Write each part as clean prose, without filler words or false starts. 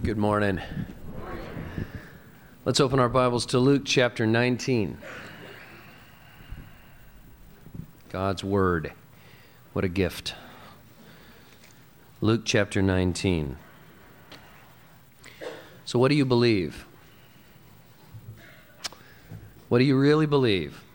Good morning. Let's open our Bibles to Luke chapter 19. God's Word. What a gift. Luke chapter 19. So what do you believe? What do you really believe?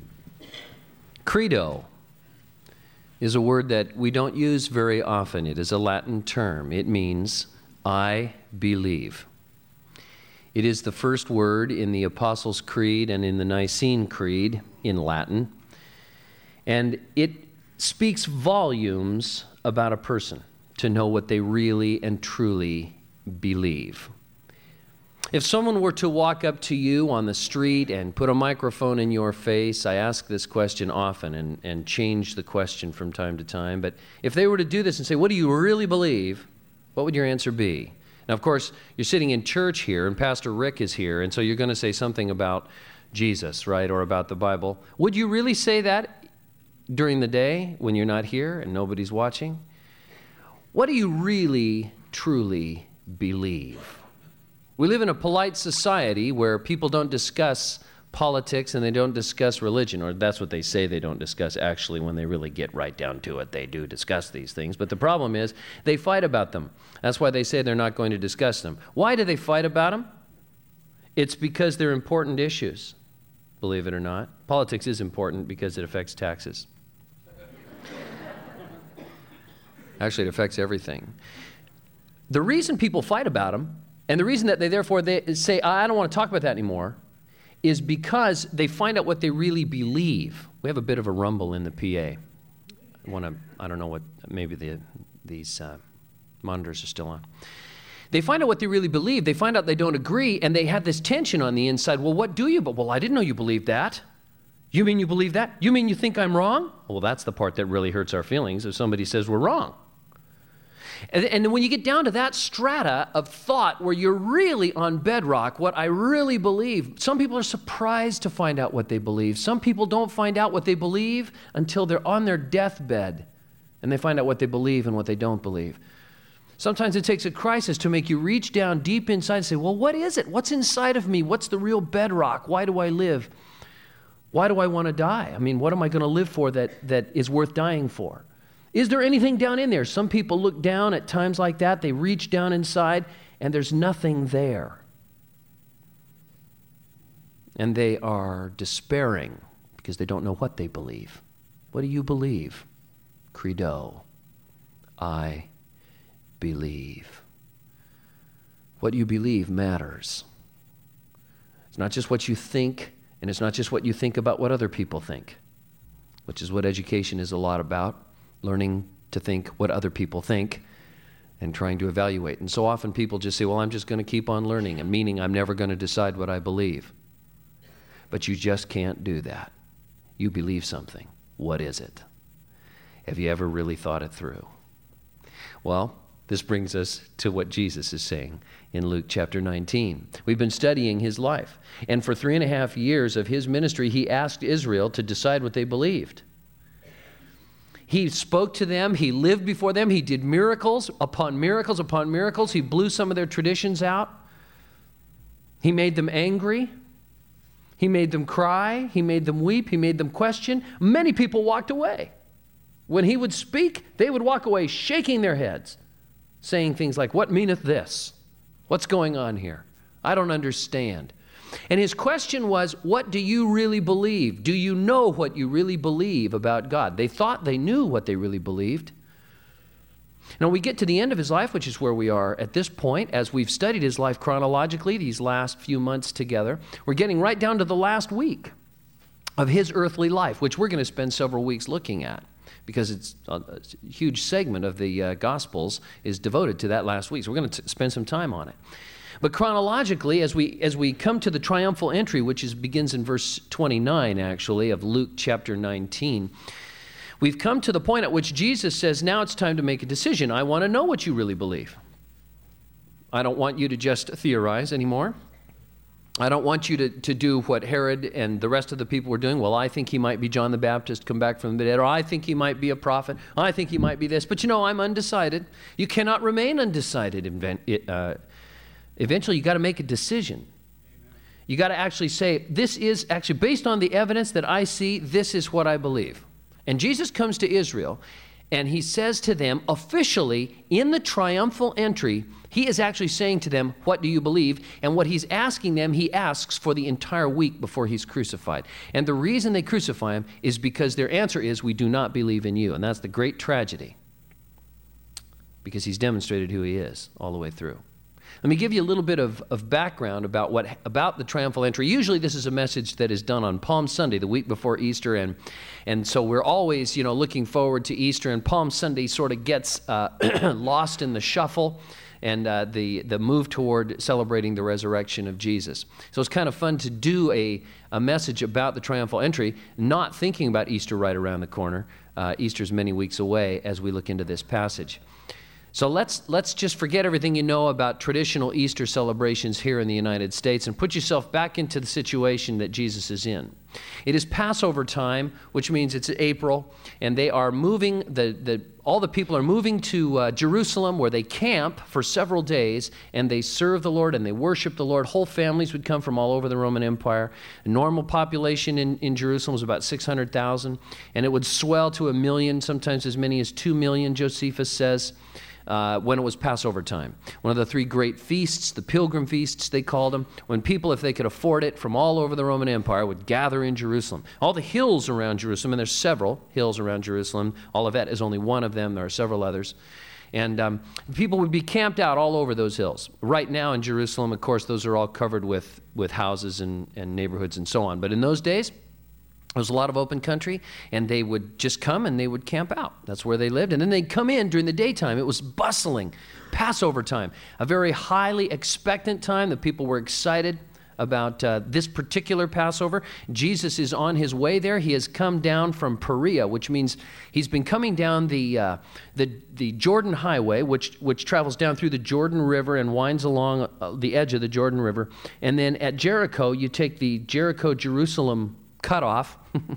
Credo is a word that we don't use very often. It is a Latin term. It means I believe. It is the first word in the Apostles' Creed and in the Nicene Creed in Latin. And it speaks volumes about a person to know what they really and truly believe. If someone were to walk up to you on the street and put a microphone in your face, I ask this question often and change the question from time to time, but if they were to do this and say, what do you really believe? What would your answer be? Now, of course, you're sitting in church here, and Pastor Rick is here, and so you're going to say something about Jesus, right, or about the Bible. Would you really say that during the day when you're not here and nobody's watching? What do you really, truly believe? We live in a polite society where people don't discuss politics and they don't discuss religion, or that's what they say they don't discuss. Actually, when they really get right down to it, they do discuss these things. But the problem is they fight about them. That's why they say they're not going to discuss them. Why do they fight about them? It's because they're important issues, believe it or not. Politics is important because it affects taxes. Actually, it affects everything. The reason people fight about them, and the reason that they say, I don't want to talk about that anymore, is because they find out what they really believe. We have a bit of a rumble in the PA. I don't know what, maybe these monitors are still on. They find out what they really believe. They find out they don't agree, and they have this tension on the inside. Well, what do you? Well, I didn't know you believed that. You mean you believe that? You mean you think I'm wrong? Well, that's the part that really hurts our feelings if somebody says we're wrong. And when you get down to that strata of thought where you're really on bedrock, what I really believe, some people are surprised to find out what they believe. Some people don't find out what they believe until they're on their deathbed and they find out what they believe and what they don't believe. Sometimes it takes a crisis to make you reach down deep inside and say, well, what is it? What's inside of me? What's the real bedrock? Why do I live? Why do I want to die? I mean, what am I going to live for that is worth dying for? Is there anything down in there? Some people look down at times like that. They reach down inside, and there's nothing there. And they are despairing because they don't know what they believe. What do you believe? Credo. I believe. What you believe matters. It's not just what you think, and it's not just what you think about what other people think, which is what education is a lot about. Learning to think what other people think and trying to evaluate. And so often people just say, well, I'm just going to keep on learning, and meaning I'm never going to decide what I believe. But you just can't do that. You believe something. What is it? Have you ever really thought it through? Well, this brings us to what Jesus is saying in Luke chapter 19. We've been studying his life. And for 3.5 years of his ministry, he asked Israel to decide what they believed. He spoke to them. He lived before them. He did miracles upon miracles upon miracles. He blew some of their traditions out. He made them angry. He made them cry. He made them weep. He made them question. Many people walked away. When he would speak, they would walk away shaking their heads, saying things like, what meaneth this? What's going on here? I don't understand. And his question was, what do you really believe? Do you know what you really believe about God? They thought they knew what they really believed. Now we get to the end of his life, which is where we are at this point, as we've studied his life chronologically these last few months together. We're getting right down to the last week of his earthly life, which we're going to spend several weeks looking at, because it's a huge segment of the Gospels is devoted to that last week. So we're going to spend some time on it. But chronologically, as we come to the triumphal entry, which begins in verse 29, actually, of Luke chapter 19, we've come to the point at which Jesus says, now it's time to make a decision. I want to know what you really believe. I don't want you to just theorize anymore. I don't want you to do what Herod and the rest of the people were doing. Well, I think he might be John the Baptist come back from the dead, or I think he might be a prophet. I think he might be this. But I'm undecided. You cannot remain undecided Eventually, you got to make a decision. You got to actually say, this is actually based on the evidence that I see, this is what I believe. And Jesus comes to Israel, and he says to them officially in the triumphal entry, he is actually saying to them, what do you believe? And what he's asking them, he asks for the entire week before he's crucified. And the reason they crucify him is because their answer is, we do not believe in you. And that's the great tragedy, because he's demonstrated who he is all the way through. Let me give you a little bit of background about the triumphal entry. Usually this is a message that is done on Palm Sunday, the week before Easter, and so we're always, looking forward to Easter, and Palm Sunday sort of gets lost in the shuffle and the move toward celebrating the resurrection of Jesus. So it's kind of fun to do a message about the triumphal entry, not thinking about Easter right around the corner. Easter's many weeks away as we look into this passage. So let's just forget everything you know about traditional Easter celebrations here in the United States and put yourself back into the situation that Jesus is in. It is Passover time, which means it's April, and they are moving, all the people are moving to Jerusalem, where they camp for several days, and they serve the Lord and they worship the Lord. Whole families would come from all over the Roman Empire. A normal population in Jerusalem was about 600,000, and it would swell to 1 million, sometimes as many as 2 million, Josephus says. When it was Passover time. One of the 3 great feasts, the pilgrim feasts they called them, when people, if they could afford it, from all over the Roman Empire would gather in Jerusalem. All the hills around Jerusalem, and there's several hills around Jerusalem. Olivet is only one of them. There are several others. And people would be camped out all over those hills. Right now in Jerusalem, of course, those are all covered with houses and neighborhoods and so on. But in those days, there was a lot of open country, and they would just come and they would camp out. That's where they lived. And then they'd come in during the daytime. It was bustling, Passover time, a very highly expectant time. The people were excited about this particular Passover. Jesus is on his way there. He has come down from Perea, which means he's been coming down the Jordan Highway, which travels down through the Jordan River and winds along the edge of the Jordan River. And then at Jericho, you take the Jericho-Jerusalem cutoff,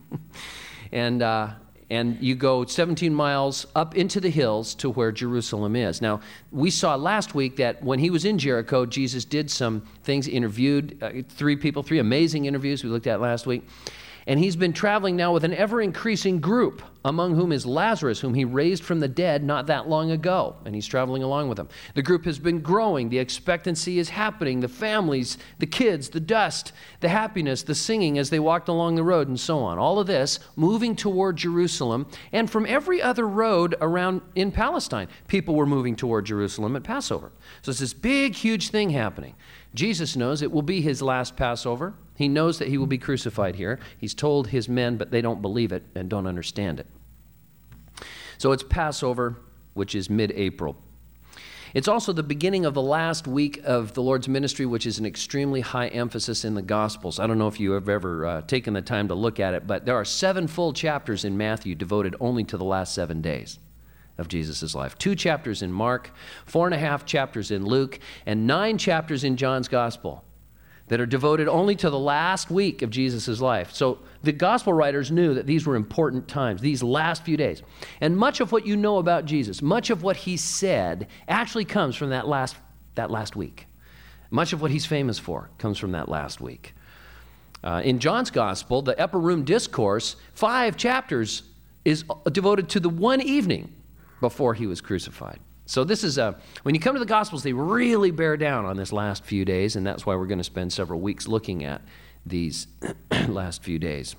and you go 17 miles up into the hills to where Jerusalem is. Now, we saw last week that when he was in Jericho, Jesus did some things, interviewed 3 amazing interviews we looked at last week. And he's been traveling now with an ever-increasing group, among whom is Lazarus, whom he raised from the dead not that long ago. And he's traveling along with them. The group has been growing. The expectancy is happening. The families, the kids, the dust, the happiness, the singing as they walked along the road, and so on. All of this moving toward Jerusalem. And from every other road around in Palestine, people were moving toward Jerusalem at Passover. So it's this big, huge thing happening. Jesus knows it will be his last Passover. He knows that he will be crucified here. He's told his men, but they don't believe it and don't understand it. So it's Passover, which is mid-April. It's also the beginning of the last week of the Lord's ministry, which is an extremely high emphasis in the Gospels. I don't know if you have ever taken the time to look at it, but there are 7 full chapters in Matthew devoted only to the last 7 days of Jesus' life. 2 chapters in Mark, 4.5 chapters in Luke, and 9 chapters in John's Gospel that are devoted only to the last week of Jesus' life. So the gospel writers knew that these were important times, these last few days. And much of what you know about Jesus, much of what he said, actually comes from that last week. Much of what he's famous for comes from that last week. In John's Gospel, the Upper Room Discourse, 5 chapters is devoted to the one evening before he was crucified. So this is when you come to the Gospels, they really bear down on this last few days, and that's why we're going to spend several weeks looking at these last few days.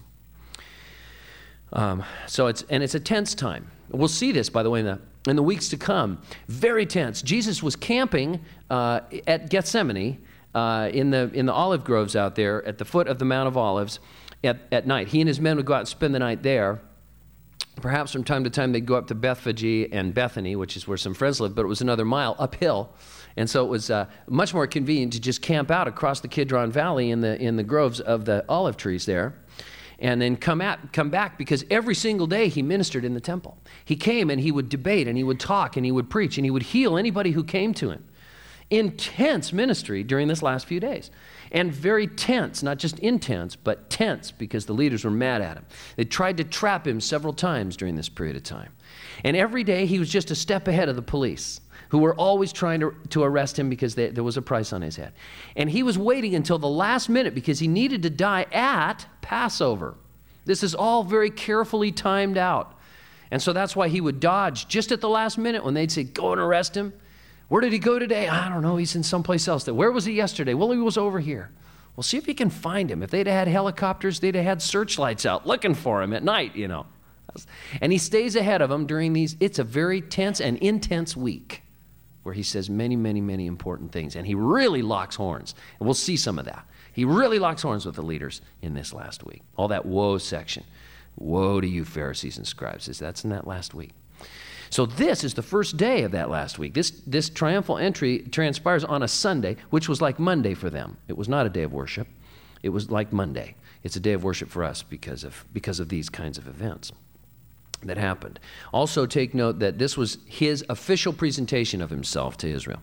So it's a tense time. We'll see this, by the way, in the weeks to come. Very tense. Jesus was camping at Gethsemane in the olive groves out there at the foot of the Mount of Olives at night. He and his men would go out and spend the night there. Perhaps from time to time they'd go up to Bethphage and Bethany, which is where some friends lived, but it was another mile uphill. And so it was much more convenient to just camp out across the Kidron Valley in the groves of the olive trees there, and then come back, because every single day he ministered in the temple. He came and he would debate and he would talk and he would preach and he would heal anybody who came to him. Intense ministry during this last few days. And very tense, not just intense, but tense, because the leaders were mad at him. They tried to trap him several times during this period of time. And every day he was just a step ahead of the police. who were always trying to arrest him because there was a price on his head. And he was waiting until the last minute because he needed to die at Passover. This is all very carefully timed out. And so that's why he would dodge just at the last minute when they'd say, go and arrest him. Where did he go today? I don't know. He's in someplace else. Where was he yesterday? Well, he was over here. Well, see if you can find him. If they'd had helicopters, they'd have had searchlights out looking for him at night, you know. And he stays ahead of them during these, it's a very tense and intense week where he says many, many, many important things. And he really locks horns. And we'll see some of that. He really locks horns with the leaders in this last week. All that woe section. Woe to you, Pharisees and scribes. That's in that last week. So this is the first day of that last week. This triumphal entry transpires on a Sunday, which was like Monday for them. It was not a day of worship. It was like Monday. It's a day of worship for us because of these kinds of events that happened. Also take note that this was his official presentation of himself to Israel.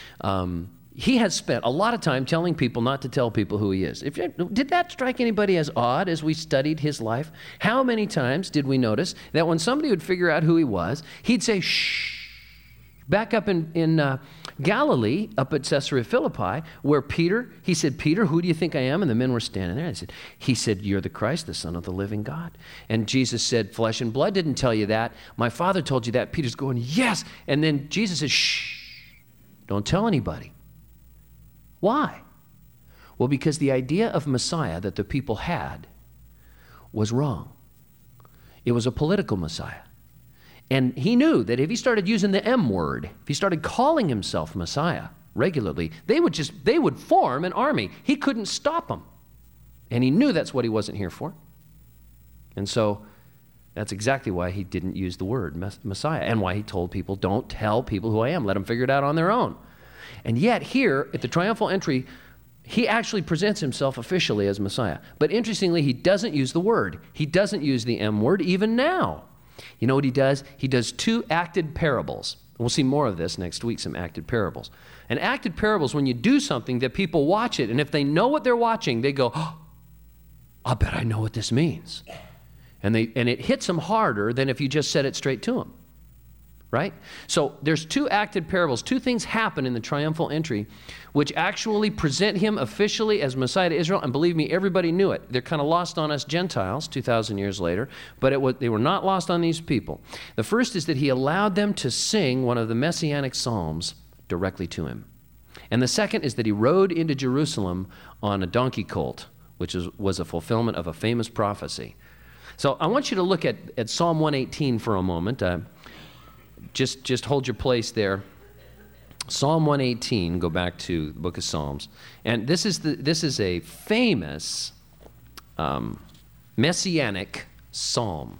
He has spent a lot of time telling people not to tell people who he is. Did that strike anybody as odd as we studied his life? How many times did we notice that when somebody would figure out who he was, he'd say, shh. Back up in Galilee, up at Caesarea Philippi, where he said, Peter, who do you think I am? And the men were standing there. He said, you're the Christ, the Son of the living God. And Jesus said, flesh and blood didn't tell you that. My Father told you that. Peter's going, yes. And then Jesus said, shh, don't tell anybody. Why? Well, because the idea of Messiah that the people had was wrong. It was a political Messiah. And he knew that if he started using the M word, if he started calling himself Messiah regularly, they would form an army. He couldn't stop them. And he knew that's what he wasn't here for. And so that's exactly why he didn't use the word Messiah, and why he told people, don't tell people who I am. Let them figure it out on their own. And yet here, at the triumphal entry, he actually presents himself officially as Messiah. But interestingly, he doesn't use the word. He doesn't use the M word even now. You know what he does? He does 2 acted parables. We'll see more of this next week, some acted parables. And acted parables, when you do something that people watch it, and if they know what they're watching, they go, oh, I bet I know what this means. And it hits them harder than if you just said it straight to them. Right? So there's 2 acted parables. 2 things happen in the triumphal entry which actually present him officially as Messiah to Israel. And believe me, everybody knew it. They're kind of lost on us Gentiles 2,000 years later, but they were not lost on these people. The first is that he allowed them to sing one of the messianic psalms directly to him. And the second is that he rode into Jerusalem on a donkey colt, which was a fulfillment of a famous prophecy. So I want you to look at Psalm 118 for a moment. Just hold your place there. Psalm 118, go back to the book of Psalms. And this is a famous messianic psalm.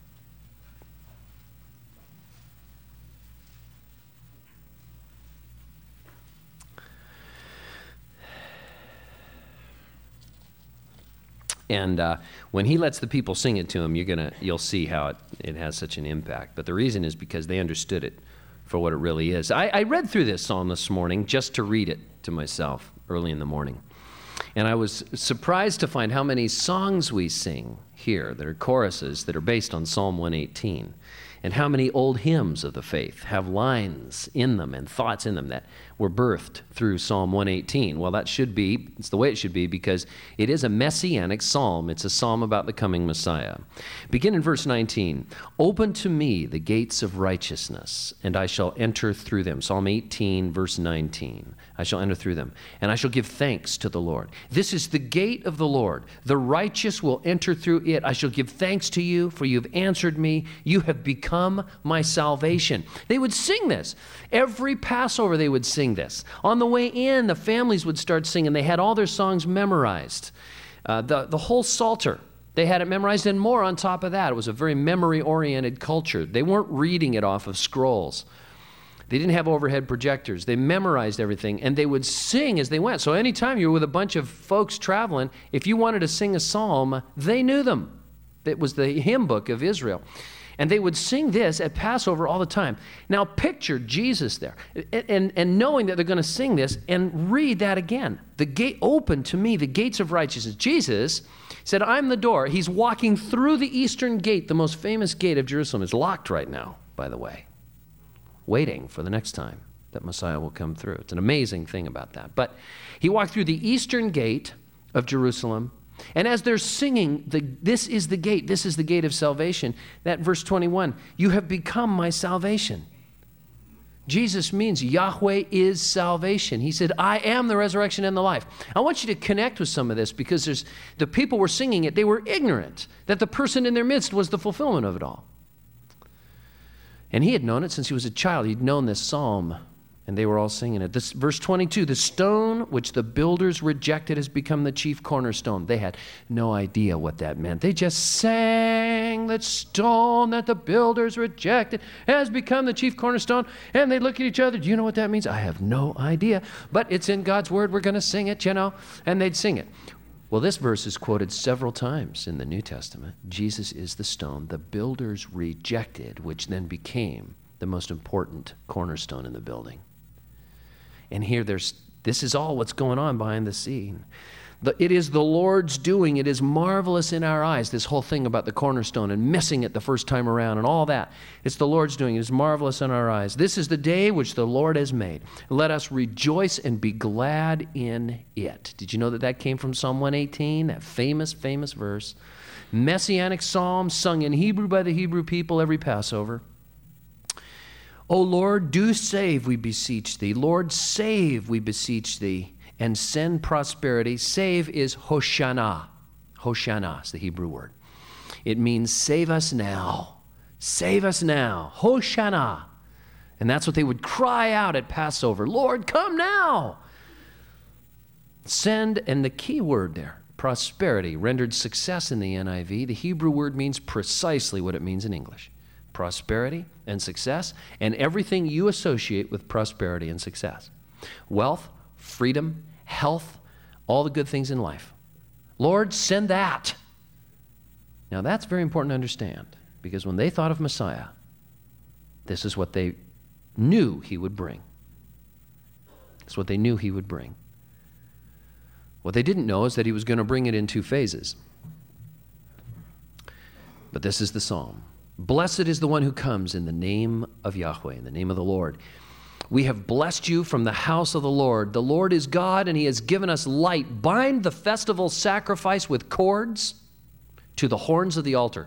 And when he lets the people sing it to him, you'll see how it has such an impact. But the reason is because they understood it for what it really is. I read through this psalm this morning just to read it to myself early in the morning. And I was surprised to find how many songs we sing here that are choruses that are based on Psalm 118. And how many old hymns of the faith have lines in them and thoughts in them that were birthed through Psalm 118. Well, it's the way it should be because it is a messianic psalm. It's a psalm about the coming Messiah. Begin in verse 19. Open to me the gates of righteousness, and I shall enter through them. Psalm 18, verse 19. I shall enter through them, and I shall give thanks to the Lord. This is the gate of the Lord. The righteous will enter through it. I shall give thanks to you, for you have answered me. You have become my salvation. They would sing this. Every Passover they would sing this. On the way in, the families would start singing. They had all their songs memorized. The whole Psalter, they had it memorized, and more on top of that. It was a very memory-oriented culture. They weren't reading it off of scrolls. They didn't have overhead projectors. They memorized everything, and they would sing as they went. So anytime you were with a bunch of folks traveling, if you wanted to sing a psalm, they knew them. It was the hymn book of Israel. And they would sing this at Passover all the time. Now picture Jesus there, and knowing that they're going to sing this, and read that again. The gate, open to me, the gates of righteousness. Jesus said, I'm the door. He's walking through the eastern gate, the most famous gate of Jerusalem. It's locked right now, by the way. waiting for the next time that Messiah will come through. It's an amazing thing about that. But he walked through the eastern gate of Jerusalem, and as they're singing, this is the gate of salvation, that verse 21, you have become my salvation. Jesus means Yahweh is salvation. He said, I am the resurrection and the life. I want you to connect with some of this because the people were singing it. They were ignorant that the person in their midst was the fulfillment of it all. And he had known it since he was a child. He'd known this psalm, and they were all singing it. This verse 22, the stone which the builders rejected has become the chief cornerstone. They had no idea what that meant. They just sang that stone that the builders rejected has become the chief cornerstone. And they look at each other. Do you know what that means? I have no idea. But it's in God's word. We're going to sing it, And they'd sing it. Well, this verse is quoted several times in the New Testament. Jesus is the stone the builders rejected, which then became the most important cornerstone in the building. And here this is all what's going on behind the scene. It is the Lord's doing. It is marvelous in our eyes, this whole thing about the cornerstone and missing it the first time around and all that. It's the Lord's doing. It is marvelous in our eyes. This is the day which the Lord has made. Let us rejoice and be glad in it. Did you know that came from Psalm 118, that famous, famous verse? Messianic psalm sung in Hebrew by the Hebrew people every Passover. O Lord, do save, we beseech thee. Lord, save, we beseech thee, and send prosperity. Save is Hoshana. Hoshana is the Hebrew word. It means save us now. Save us now. Hoshana. And that's what they would cry out at Passover. Lord, come now. Send, and the key word there, prosperity, rendered success in the NIV. The Hebrew word means precisely what it means in English. Prosperity and success, and everything you associate with prosperity and success. Wealth, freedom, health, all the good things in life. Lord, send that. Now that's very important to understand, because when they thought of Messiah, this is what they knew he would bring. It's what they knew he would bring. What they didn't know is that he was going to bring it in two phases. But this is the psalm. Blessed is the one who comes in the name of Yahweh, in the name of the Lord. We have blessed you from the house of the Lord. The Lord is God, and he has given us light. Bind the festival sacrifice with cords to the horns of the altar.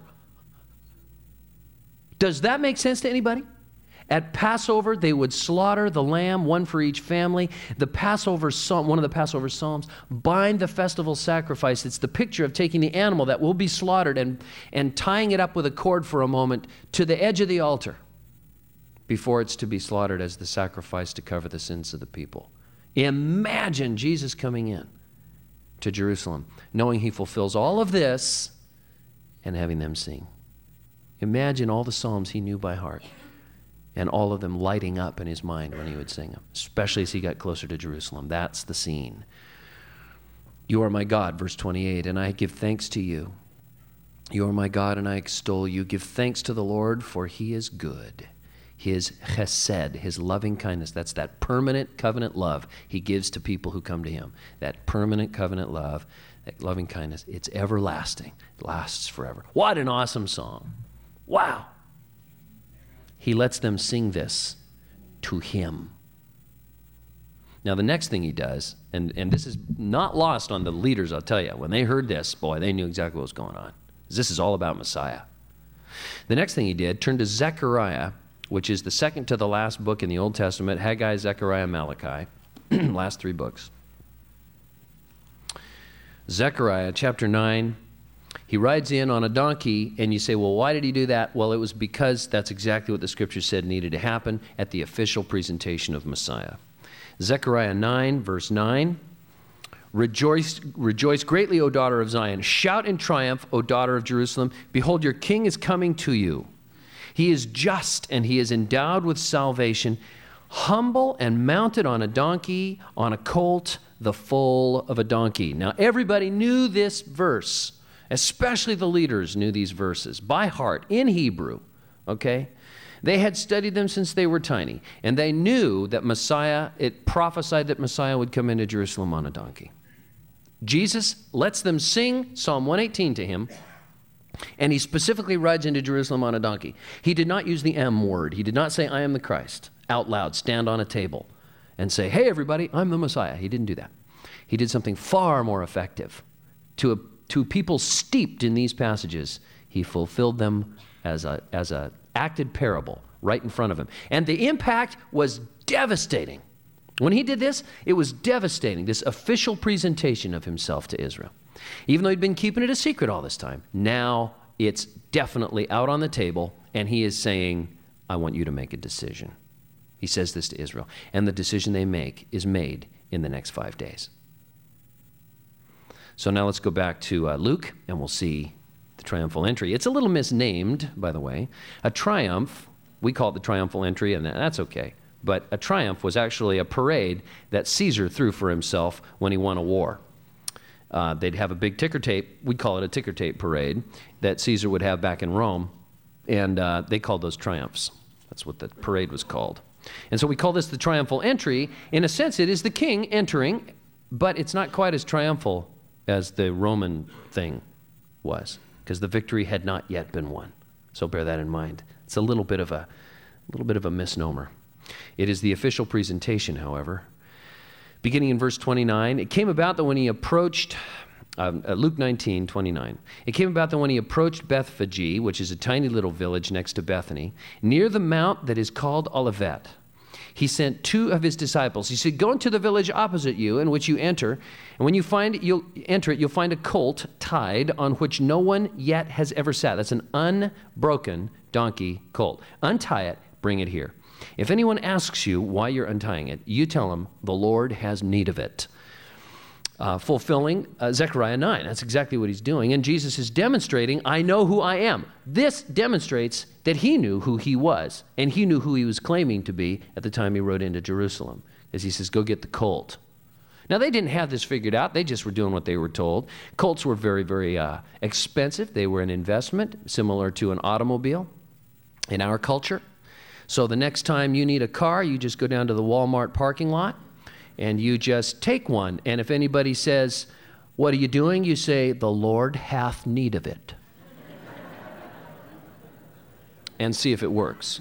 Does that make sense to anybody? At Passover, they would slaughter the lamb, one for each family. The Passover psalm, one of the Passover psalms, bind the festival sacrifice. It's the picture of taking the animal that will be slaughtered and tying it up with a cord for a moment to the edge of the altar before it's to be slaughtered as the sacrifice to cover the sins of the people. Imagine Jesus coming in to Jerusalem, knowing he fulfills all of this and having them sing. Imagine all the psalms he knew by heart, and all of them lighting up in his mind when he would sing them, especially as he got closer to Jerusalem. That's the scene. You are my God, verse 28, and I give thanks to you. You are my God, and I extol you. Give thanks to the Lord, for he is good. His chesed, his loving kindness, that's that permanent covenant love he gives to people who come to him. That permanent covenant love, that loving kindness, it's everlasting. It lasts forever. What an awesome song. Wow. He lets them sing this to him. Now, the next thing he does, and this is not lost on the leaders, I'll tell you. When they heard this, boy, they knew exactly what was going on. This is all about Messiah. The next thing he did, turned to Zechariah, which is the second to the last book in the Old Testament, Haggai, Zechariah, Malachi, last three books. Zechariah, chapter 9, he rides in on a donkey, and you say, well, why did he do that? Well, it was because that's exactly what the scripture said needed to happen at the official presentation of Messiah. Zechariah 9, verse 9, rejoice greatly, O daughter of Zion. Shout in triumph, O daughter of Jerusalem. Behold, your king is coming to you. He is just, and he is endowed with salvation, humble and mounted on a donkey, on a colt, the foal of a donkey. Now, everybody knew this verse. Especially the leaders knew these verses by heart in Hebrew, okay? They had studied them since they were tiny, and they knew that Messiah, it prophesied that Messiah would come into Jerusalem on a donkey. Jesus lets them sing Psalm 118 to him, and he specifically rides into Jerusalem on a donkey. He did not use the M word. He did not say, I am the Christ. out loud, stand on a table and say, hey, everybody, I'm the Messiah. He didn't do that. He did something far more effective. To people steeped in these passages, he fulfilled them as a acted parable right in front of him. And the impact was devastating. When he did this, it was devastating, this official presentation of himself to Israel. Even though he'd been keeping it a secret all this time, now it's definitely out on the table, and he is saying, I want you to make a decision. He says this to Israel, and the decision they make is made in the next 5 days. So now let's go back to Luke, and we'll see the triumphal entry. It's a little misnamed, by the way. A triumph, we call it the triumphal entry, and that's okay. But a triumph was actually a parade that Caesar threw for himself when he won a war. They'd have a big ticker tape, we'd call it a ticker tape parade, that Caesar would have back in Rome, and they called those triumphs. That's what the parade was called. And so we call this the triumphal entry. In a sense, it is the king entering, but it's not quite as triumphal as the Roman thing was, because the victory had not yet been won. So bear that in mind. It's a little bit of a misnomer. It is the official presentation, however. Beginning in verse 29, it came about that when he approached, Luke 19:29, it came about that when he approached Bethphage, which is a tiny little village next to Bethany, near the mount that is called Olivet, he sent 2 of his disciples. He said, go into the village opposite you, in which you enter, and when you you'll find a colt tied on which no one yet has ever sat. That's an unbroken donkey colt. Untie it, bring it here. If anyone asks you why you're untying it, you tell him the Lord has need of it. Fulfilling Zechariah 9. That's exactly what he's doing. And Jesus is demonstrating, I know who I am. This demonstrates that he knew who he was, and he knew who he was claiming to be at the time he rode into Jerusalem. As he says, go get the colt. Now, they didn't have this figured out. They just were doing what they were told. Colts were very, very expensive. They were an investment, similar to an automobile in our culture. So the next time you need a car, you just go down to the Walmart parking lot, and you just take one. And if anybody says, what are you doing? You say, the Lord hath need of it. And see if it works.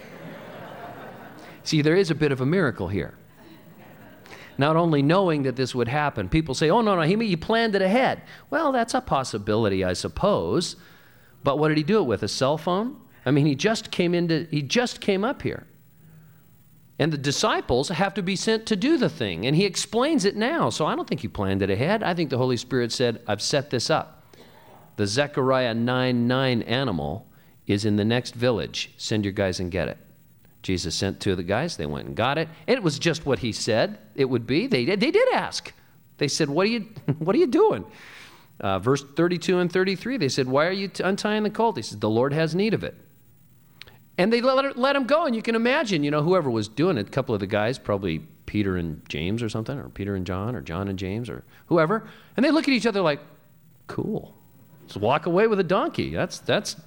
See, there is a bit of a miracle here. Not only knowing that this would happen, people say, oh, no, he planned it ahead. Well, that's a possibility, I suppose. But what did he do it with, a cell phone? I mean, he just came up here. And the disciples have to be sent to do the thing. And he explains it now. So I don't think he planned it ahead. I think the Holy Spirit said, I've set this up. The Zechariah 9:9 animal is in the next village. Send your guys and get it. Jesus sent 2 of the guys. They went and got it. And it was just what he said it would be. They did ask. They said, what are you doing? Verse 32 and 33, they said, why are you untying the colt? He said, the Lord has need of it. And they let him go, and you can imagine, whoever was doing it, a couple of the guys, probably Peter and James or something, or Peter and John, or John and James, or whoever, and they look at each other like, cool, let's walk away with a donkey. That's.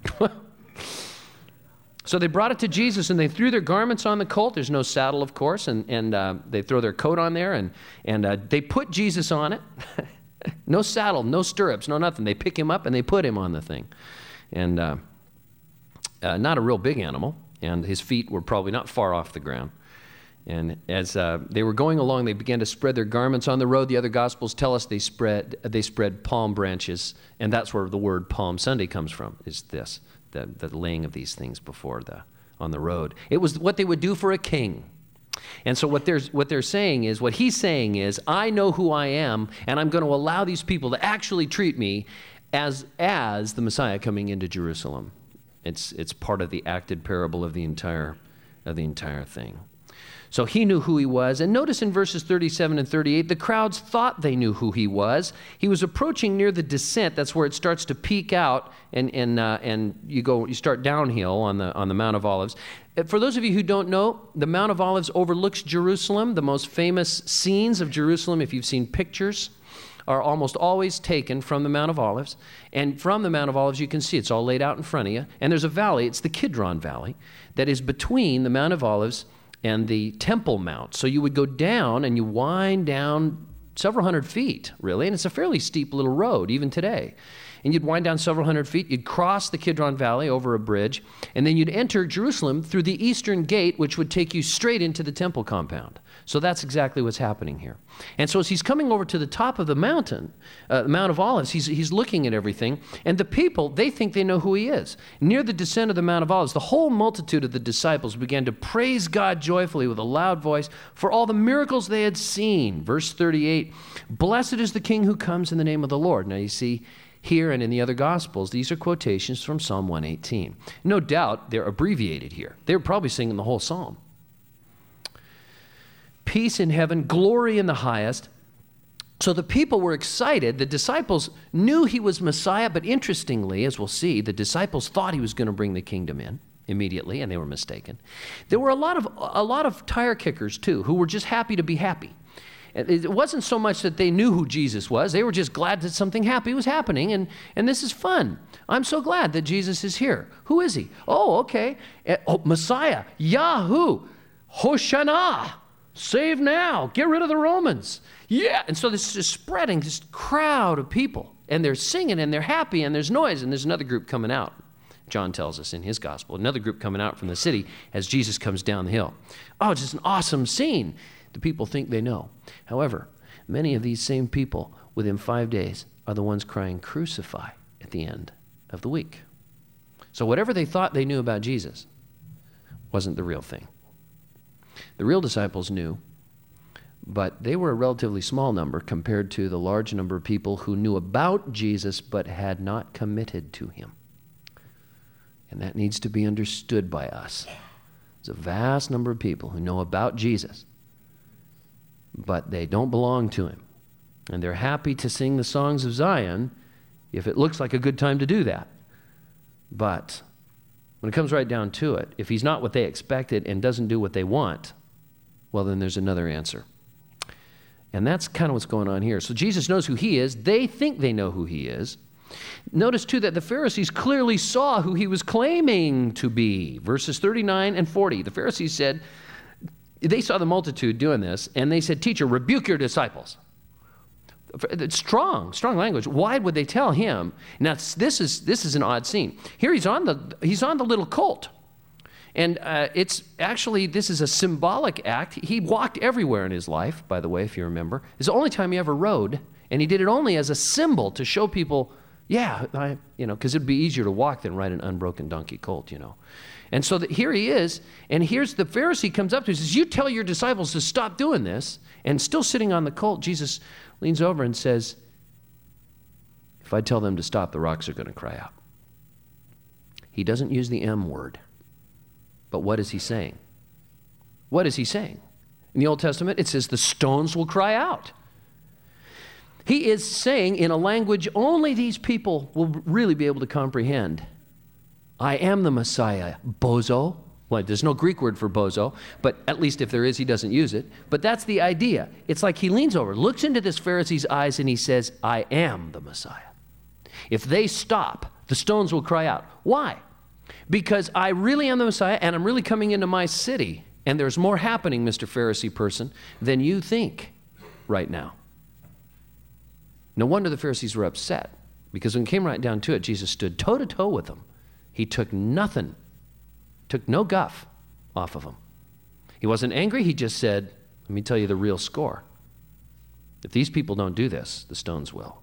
So they brought it to Jesus, and they threw their garments on the colt. There's no saddle, of course, and they throw their coat on there, and they put Jesus on it. No saddle, no stirrups, no nothing. They pick him up, and they put him on the thing. And not a real big animal, and his feet were probably not far off the ground. And as they were going along, they began to spread their garments on the road. The other Gospels tell us they spread palm branches, and that's where the word Palm Sunday comes from, is this, the laying of these things on the road. It was what they would do for a king. And so what he's saying is, I know who I am, and I'm going to allow these people to actually treat me as the Messiah coming into Jerusalem. It's part of the acted parable of the entire thing. So he knew who he was. And notice in verses 37 and 38, the crowds thought they knew who he was. He was approaching near the descent. That's where it starts to peak out, and you start downhill on the Mount of Olives. For those of you who don't know, the Mount of Olives overlooks Jerusalem. The most famous scenes of Jerusalem, if you've seen pictures, are almost always taken from the Mount of Olives. And from the Mount of Olives, you can see it's all laid out in front of you. And there's a valley, it's the Kidron Valley, that is between the Mount of Olives and the Temple Mount. So you would go down and you wind down several hundred feet, really, and it's a fairly steep little road, even today. and you'd wind down several hundred feet. You'd cross the Kidron Valley over a bridge, and then you'd enter Jerusalem through the eastern gate, which would take you straight into the temple compound. So that's exactly what's happening here. And so as he's coming over to the top of the mountain, the Mount of Olives, he's looking at everything, and the people, they think they know who he is. Near the descent of the Mount of Olives, the whole multitude of the disciples began to praise God joyfully with a loud voice for all the miracles they had seen. Verse 38, blessed is the King who comes in the name of the Lord. Now you see, here and in the other Gospels, these are quotations from Psalm 118. No doubt they're abbreviated here. They were probably singing the whole psalm. Peace in heaven, glory in the highest. So the people were excited. The disciples knew he was Messiah, but interestingly, as we'll see, the disciples thought he was going to bring the kingdom in immediately, and they were mistaken. There were a lot of tire kickers, too, who were just happy to be happy. It wasn't so much that they knew who Jesus was. They were just glad that something happy was happening, and this is fun. I'm so glad that Jesus is here. Who is he? Oh, okay. Oh, Messiah, Yahoo, Hoshana. Save now. Get rid of the Romans. Yeah. And so this is spreading, this crowd of people. And they're singing and they're happy and there's noise. And there's another group coming out. John tells us in his gospel. Another group coming out from the city as Jesus comes down the hill. Oh, it's just an awesome scene. The people think they know. However, many of these same people within 5 days are the ones crying, crucify, at the end of the week. So whatever they thought they knew about Jesus wasn't the real thing. The real disciples knew, but they were a relatively small number compared to the large number of people who knew about Jesus but had not committed to him. And that needs to be understood by us. There's a vast number of people who know about Jesus, but they don't belong to him. And they're happy to sing the songs of Zion if it looks like a good time to do that. But when it comes right down to it, if he's not what they expected and doesn't do what they want, well, then there's another answer. And that's kind of what's going on here. So Jesus knows who he is. They think they know who he is. Notice, too, that the Pharisees clearly saw who he was claiming to be. Verses 39 and 40. The Pharisees said, they saw the multitude doing this, and they said, teacher, rebuke your disciples. Strong language. Why would they tell him? Now, this is an odd scene. Here he's on the little colt. And this is a symbolic act. He walked everywhere in his life, by the way, if you remember. It's the only time he ever rode, and he did it only as a symbol to show people, because it'd be easier to walk than ride an unbroken donkey colt, And so here he is, and here's the Pharisee comes up to him and says, you tell your disciples to stop doing this. And still sitting on the colt, Jesus leans over and says, if I tell them to stop, the rocks are going to cry out. He doesn't use the M word. But what is he saying? What is he saying? In the Old Testament, it says the stones will cry out. He is saying in a language only these people will really be able to comprehend. I am the Messiah, bozo. Well, there's no Greek word for bozo, but at least if there is, he doesn't use it. But that's the idea. It's like he leans over, looks into this Pharisee's eyes, and he says, I am the Messiah. If they stop, the stones will cry out. Why? Because I really am the Messiah, and I'm really coming into my city, and there's more happening, Mr. Pharisee person, than you think right now. No wonder the Pharisees were upset, because when it came right down to it, Jesus stood toe-to-toe with them. He took nothing, took no guff off of them. He wasn't angry. He just said, let me tell you the real score. If these people don't do this, the stones will.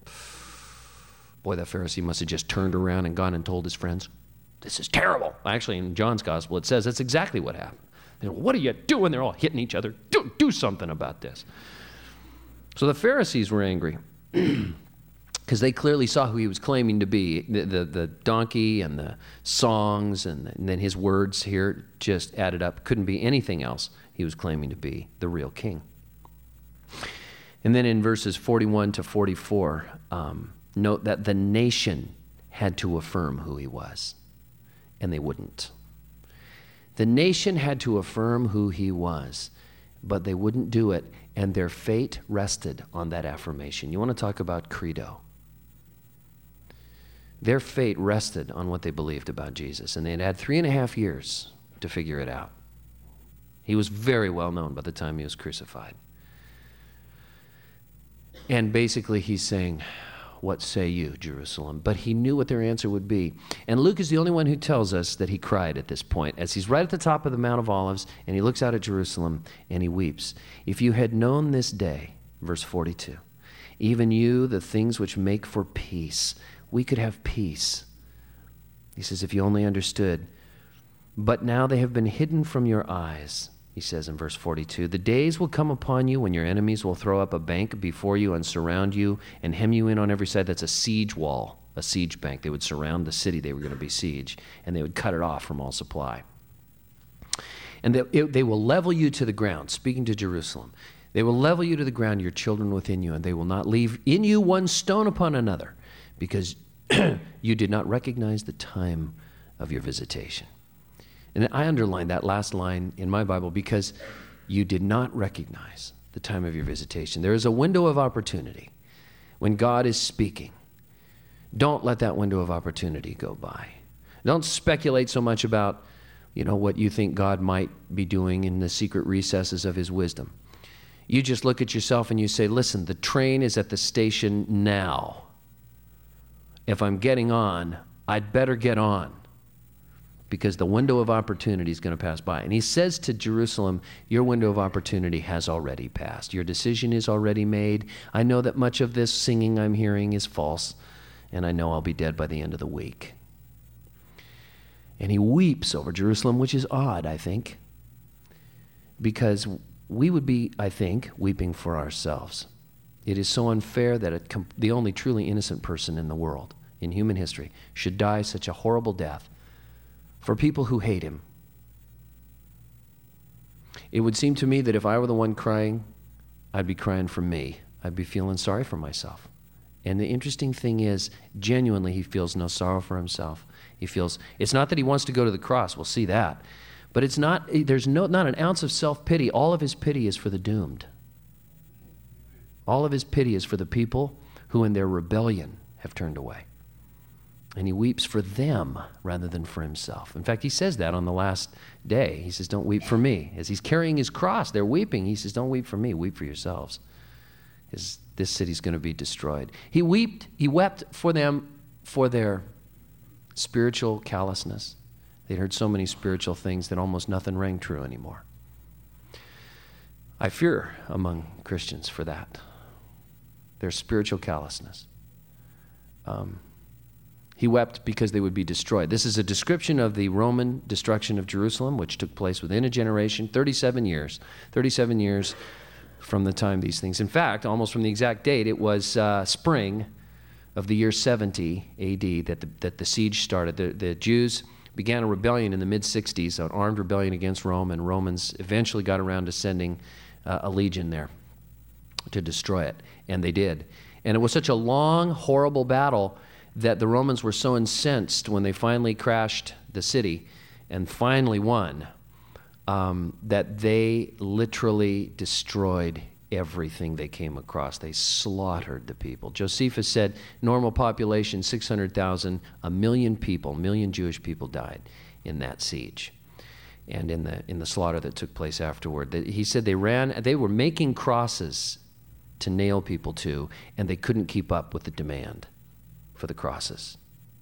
Boy, that Pharisee must have just turned around and gone and told his friends, this is terrible. Actually, in John's gospel, it says that's exactly what happened. They go, what are you doing? They're all hitting each other. Do something about this. So the Pharisees were angry because they clearly saw who he was claiming to be. The donkey and the songs and then his words here just added up. Couldn't be anything else. He was claiming to be the real king. And then in verses 41 to 44, note that the nation had to affirm who he was. And they wouldn't. The nation had to affirm who he was, but they wouldn't do it, and their fate rested on that affirmation. You want to talk about credo? Their fate rested on what they believed about Jesus, and they had 3.5 years to figure it out. He was very well known by the time he was crucified. And basically he's saying, what say you, Jerusalem? But he knew what their answer would be. And Luke is the only one who tells us that he cried at this point, as he's right at the top of the Mount of Olives, and he looks out at Jerusalem, and he weeps. If you had known this day, verse 42, even you, the things which make for peace, we could have peace. He says, if you only understood. But now they have been hidden from your eyes. He says in verse 42, the days will come upon you when your enemies will throw up a bank before you and surround you and hem you in on every side. That's a siege wall, a siege bank. They would surround the city they were going to besiege, and they would cut it off from all supply. And they will level you to the ground, speaking to Jerusalem. They will level you to the ground, your children within you, and they will not leave in you one stone upon another, because you did not recognize the time of your visitation. And I underlined that last line in my Bible because you did not recognize the time of your visitation. There is a window of opportunity when God is speaking. Don't let that window of opportunity go by. Don't speculate so much about, what you think God might be doing in the secret recesses of his wisdom. You just look at yourself and you say, listen, the train is at the station now. If I'm getting on, I'd better get on, because the window of opportunity is going to pass by. And he says to Jerusalem, your window of opportunity has already passed. Your decision is already made. I know that much of this singing I'm hearing is false, and I know I'll be dead by the end of the week. And he weeps over Jerusalem, which is odd, I think, because we would be, I think, weeping for ourselves. It is so unfair that the only truly innocent person in the world, in human history, should die such a horrible death for people who hate him. It would seem to me that if I were the one crying, I'd be crying for me. I'd be feeling sorry for myself. And the interesting thing is, genuinely, he feels no sorrow for himself. It's not that he wants to go to the cross, we'll see that. But there's not an ounce of self-pity. All of his pity is for the doomed. All of his pity is for the people who in their rebellion have turned away. And he weeps for them rather than for himself. In fact, he says that on the last day. He says, don't weep for me. As he's carrying his cross, they're weeping. He says, don't weep for me, weep for yourselves. Because this city's going to be destroyed. He wept for them for their spiritual callousness. They'd heard so many spiritual things that almost nothing rang true anymore. I fear among Christians for that. Their spiritual callousness. He wept because they would be destroyed. This is a description of the Roman destruction of Jerusalem, which took place within a generation, 37 years. 37 years from the time these things. In fact, almost from the exact date, it was spring of the year 70 A.D. that the siege started. The Jews began a rebellion in the mid-60s, an armed rebellion against Rome, and Romans eventually got around to sending a legion there to destroy it, and they did. And it was such a long, horrible battle that the Romans were so incensed when they finally crashed the city and finally won, that they literally destroyed everything they came across. They slaughtered the people. Josephus said normal population, 600,000, 1 million people, 1 million Jewish people died in that siege and in the slaughter that took place afterward. He said they were making crosses to nail people to, and they couldn't keep up with the demand for the crosses.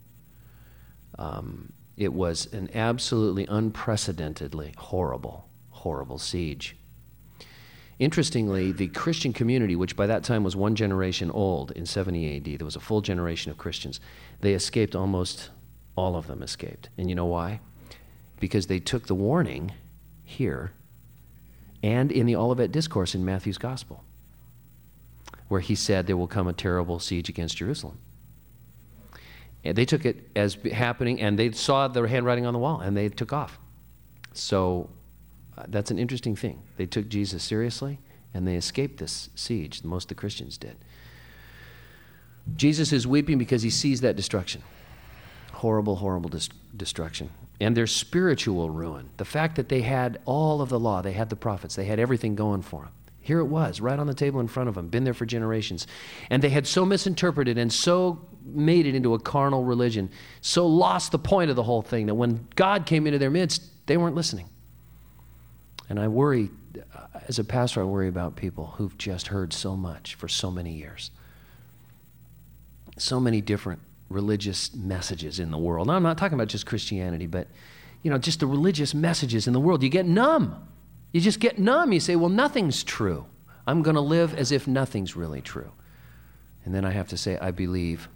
It was an absolutely unprecedentedly horrible, horrible siege. Interestingly, the Christian community, which by that time was one generation old in 70 AD, there was a full generation of Christians, they escaped, almost all of them escaped. And you know why? Because they took the warning here and in the Olivet Discourse in Matthew's Gospel, where he said there will come a terrible siege against Jerusalem. And they took it as happening, and they saw the handwriting on the wall, and they took off. So that's an interesting thing. They took Jesus seriously, and they escaped this siege. Most of the Christians did. Jesus is weeping because he sees that destruction. Horrible, horrible destruction. And their spiritual ruin. The fact that they had all of the law, they had the prophets, they had everything going for them. Here it was, right on the table in front of them, been there for generations. And they had so misinterpreted and so made it into a carnal religion, so lost the point of the whole thing, that when God came into their midst, they weren't listening. And I worry, as a pastor, I worry about people who've just heard so much for so many years. so many different religious messages in the world. Now, I'm not talking about just Christianity, but, just the religious messages in the world. You get numb. You just get numb. You say, well, nothing's true. I'm going to live as if nothing's really true. And then I have to say, I believe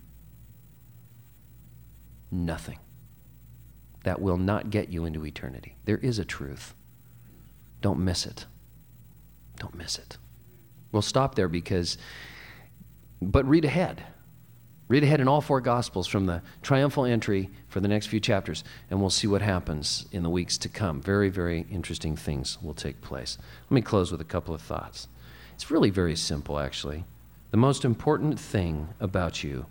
nothing. That will not get you into eternity. There is a truth. Don't miss it. Don't miss it. We'll stop there but read ahead. Read ahead in all four Gospels from the triumphal entry for the next few chapters, and we'll see what happens in the weeks to come. Very, very interesting things will take place. Let me close with a couple of thoughts. It's really very simple, actually. The most important thing about you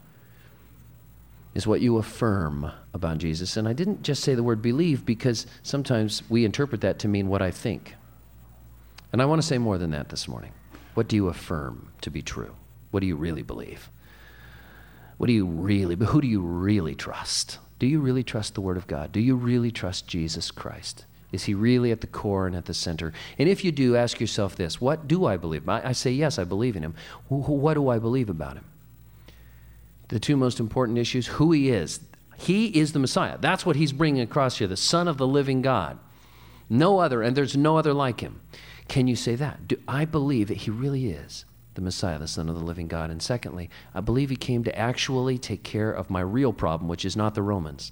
is what you affirm about Jesus. And I didn't just say the word believe because sometimes we interpret that to mean what I think. And I want to say more than that this morning. What do you affirm to be true? What do you really believe? Who do you really trust? Do you really trust the Word of God? Do you really trust Jesus Christ? Is he really at the core and at the center? And if you do, ask yourself this: what do I believe? I say, yes, I believe in him. What do I believe about him? The two most important issues: who he is. He is the Messiah. That's what he's bringing across here, the Son of the living God. No other, and there's no other like him. Can you say that? Do I believe that he really is the Messiah, the Son of the living God? And secondly, I believe he came to actually take care of my real problem, which is not the Romans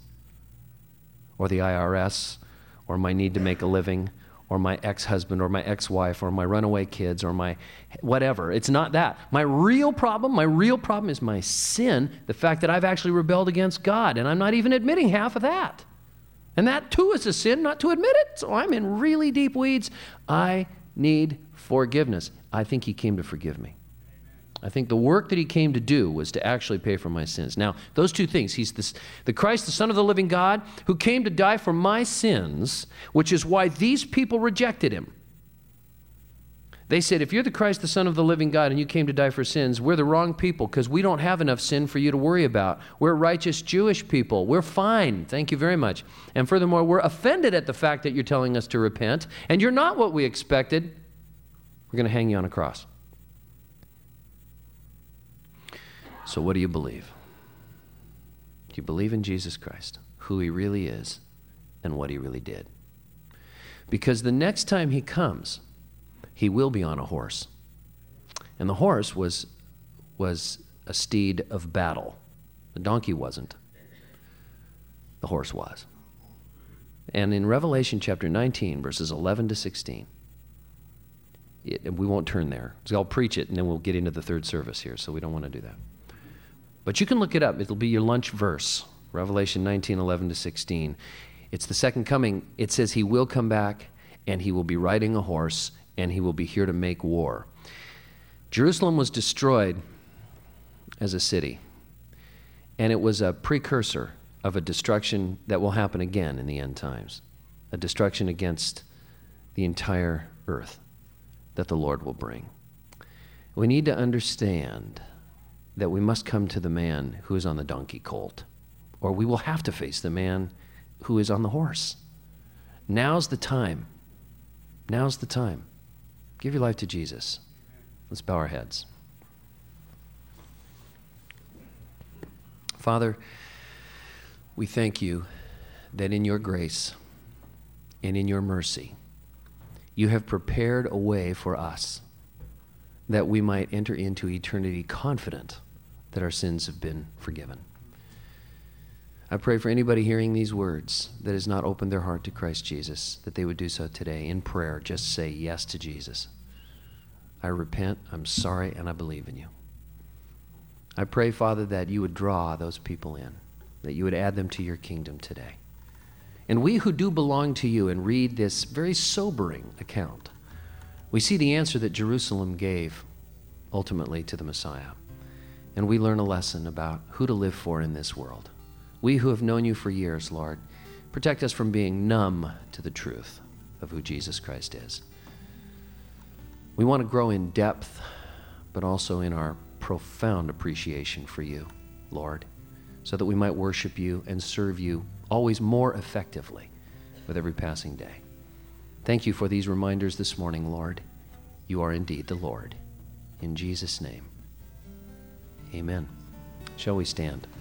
or the IRS or my need to make a living or my ex-husband or my ex-wife or my runaway kids or my whatever. It's not that. My real problem is my sin, the fact that I've actually rebelled against God, and I'm not even admitting half of that. And that too is a sin, not to admit it. So I'm in really deep weeds. I need forgiveness. I think he came to forgive me. I think the work that he came to do was to actually pay for my sins. Now, those two things, he's the Christ, the Son of the living God, who came to die for my sins, which is why these people rejected him. They said, if you're the Christ, the Son of the living God, and you came to die for sins, we're the wrong people because we don't have enough sin for you to worry about. We're righteous Jewish people. We're fine. Thank you very much. And furthermore, we're offended at the fact that you're telling us to repent, and you're not what we expected. We're going to hang you on a cross. So what do you believe? Do you believe in Jesus Christ, who he really is, and what he really did? Because the next time he comes, he will be on a horse. And the horse was a steed of battle. The donkey wasn't. The horse was. And in Revelation chapter 19, verses 11 to 16, and we won't turn there, because I'll preach it, and then we'll get into the third service here, so we don't want to do that. But you can look it up. It'll be your lunch verse, Revelation 19, 11 to 16. It's the second coming. It says he will come back, and he will be riding a horse, and he will be here to make war. Jerusalem was destroyed as a city, and it was a precursor of a destruction that will happen again in the end times, a destruction against the entire earth that the Lord will bring. We need to understand that we must come to the man who is on the donkey colt, or we will have to face the man who is on the horse. Now's the time. Now's the time. Give your life to Jesus. Let's bow our heads. Father, we thank you that in your grace and in your mercy, you have prepared a way for us that we might enter into eternity confident that our sins have been forgiven. I pray for anybody hearing these words that has not opened their heart to Christ Jesus, that they would do so today in prayer. Just say yes to Jesus. I repent, I'm sorry, and I believe in you. I pray, Father, that you would draw those people in, that you would add them to your kingdom today. And we who do belong to you and read this very sobering account, we see the answer that Jerusalem gave ultimately to the Messiah. And we learn a lesson about who to live for in this world. We who have known you for years, Lord, protect us from being numb to the truth of who Jesus Christ is. We want to grow in depth, but also in our profound appreciation for you, Lord, so that we might worship you and serve you always more effectively with every passing day. Thank you for these reminders this morning, Lord. You are indeed the Lord. In Jesus' name, amen. Shall we stand?